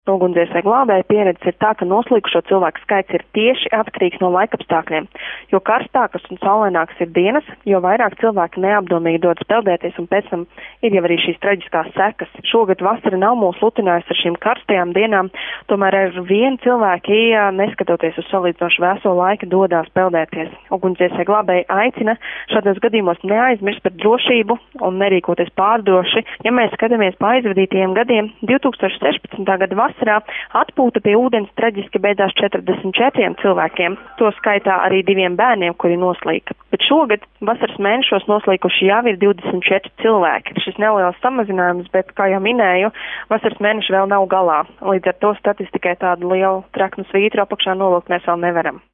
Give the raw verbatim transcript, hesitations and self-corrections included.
Ugunsdzēsēju glābēju pieredze ir tā, ka noslīkušo cilvēku skaits ir tieši atkarīgs no laikapstākļiem. Jo karstākas un saulainākas ir dienas, jo vairāk cilvēki neapdomīgi dodas peldēties, un pēc tam ir jau arī šīs traģiskās sekas. Šogad vasara nav mūs lutinājusi ar šīm karstajām dienām, tomēr ar vienu cilvēki, neskatoties uz salīdzinoši vēso laiku, dodās peldēties. Ugunsdzēsēju glābēji aicina šādos gadījumos neaizmirst par drošību un nerīkoties pārdroši. Ja mēs skatāmies pa aizvadītajiem gadiem, divi tūkstoši sešpadsmitā gada vasarā atpūta pie ūdens traģiski beidzās četrdesmit četriem cilvēkiem, to skaitā arī diviem bērniem, kuri noslīka. Bet šogad vasaras mēnešos noslīkuši jau ir divdesmit četri cilvēki. Šis neliels samazinājums, bet, kā jau minēju, vasaras mēneši vēl nav galā. Līdz ar to statistikai tādu lielu traknu svītru apakšā nolikt mēs vēl nevaram.